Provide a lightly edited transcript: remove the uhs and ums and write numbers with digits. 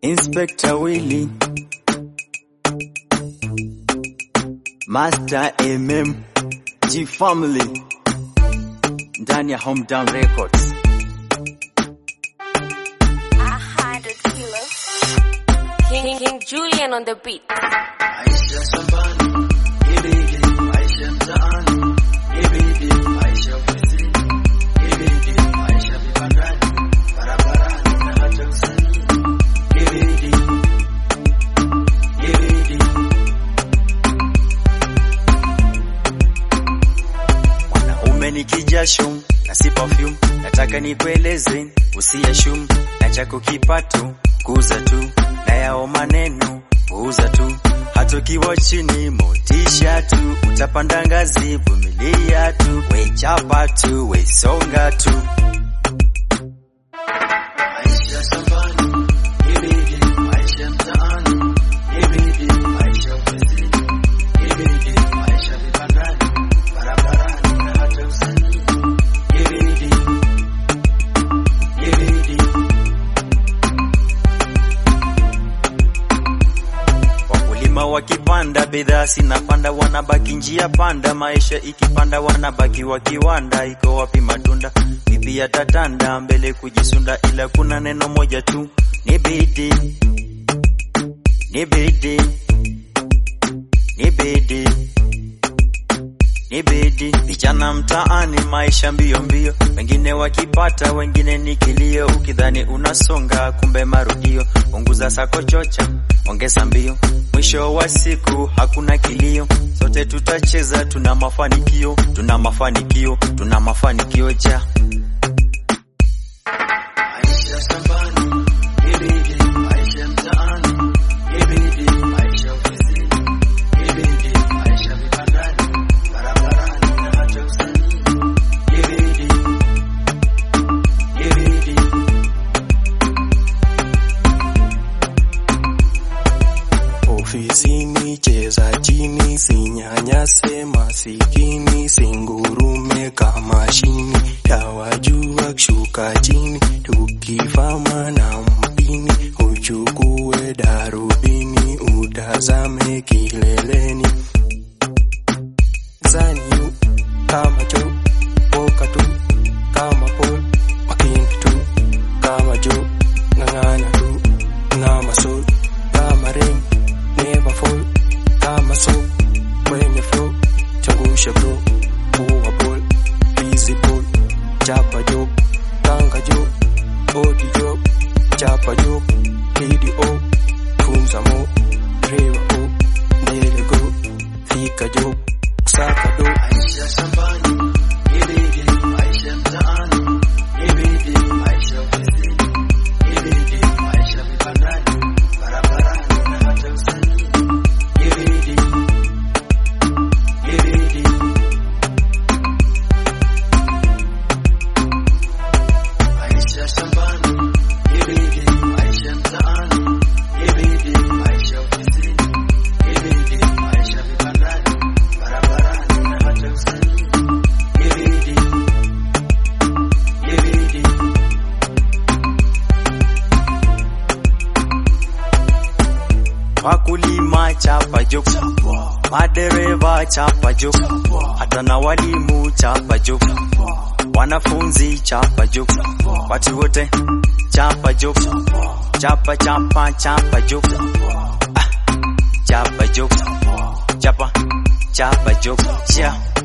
Inspector Willy, Master MM, G Family, ndani ya Hometown Records. 100 kilos. King Julian on the beat. Aisha shambani, ibidi, Aisha mtaani, ibidi, Aisha ofisini, ibidi, Aisha vibandani, barabarani na hata usanii, ibidi. Mwanaume ni kijasho na si perfume, nataka nikueleze usiyashum, na chako kipato kuuza tu, na yao maneno kuuza tu, hata ukiwa chini motisha tu, utapanda ngazi vumilia tu, we chapa tu, we songa tu. Aisha shambani, ibidi, Aisha mtaani, ibidi, Aisha ofisini, ibidi, Aisha vibandani, barabarani na hata usanii, ibidi. Wakulima wakipanda bidhaa sinapanda, wanabaki njia panda, maisha ikipanda wanabaki wakiwanda, iko wapi matunda? Vipi yatatanda mbele kujisunda, ila kuna neno moja tu, ni bidii, ni bidii, ni bidii, ni bidii. Vijana mtaani maisha mbio mbio, wengine wakipata wengine ni kilio, ukidhani unasonga kumbe marudio, punguza sako chocha ongeza mbio, mwisho wa siku hakuna kilio, sote tutacheza, tuna mafanikio, tuna mafanikio, tuna mafanikio ja. Aisha shambani, ibidi, Aisha mtaani, ibidi, Aisha ofisini, ibidi, Aisha vibandani, barabarani na hata usanii, ibidi. Ofisini cheza chini, sinyanyase masikini, singurume kama shini, tawajua kushuka chini, tukifama na mpini, uchukue darubini, utazame kileleni. Zanyu kama cho, poka tu, kama po, makini tu, kama jo, ngangana tu, ngama so, kama ring. Never fall, kama so, kwenye flow, changusha bro, kuwa ball, busy ball, chapa job, tanga job, body job, chapa job, lady o, funza mo, rewa o, ndele go, fika job, kusaka do. Aisha shambani, ibidi, Aisha mtaani, ibidi, Aisha ofisini, ibidi, Aisha vibandani, barabarani na hata usanii. Aisha shambani, ibidi, Aisha mtaani, ibidi, Aisha ofisini, ibidi, Aisha vibandani, barabarani na hata usanii, ibidi. Wakulima chapa job, madereva chapa job, hata na walimu chapa job, wanafunzi chapa job, watu wote chapa job, chapa chapa chapa job, chapa job, chapa chapa job, yeah.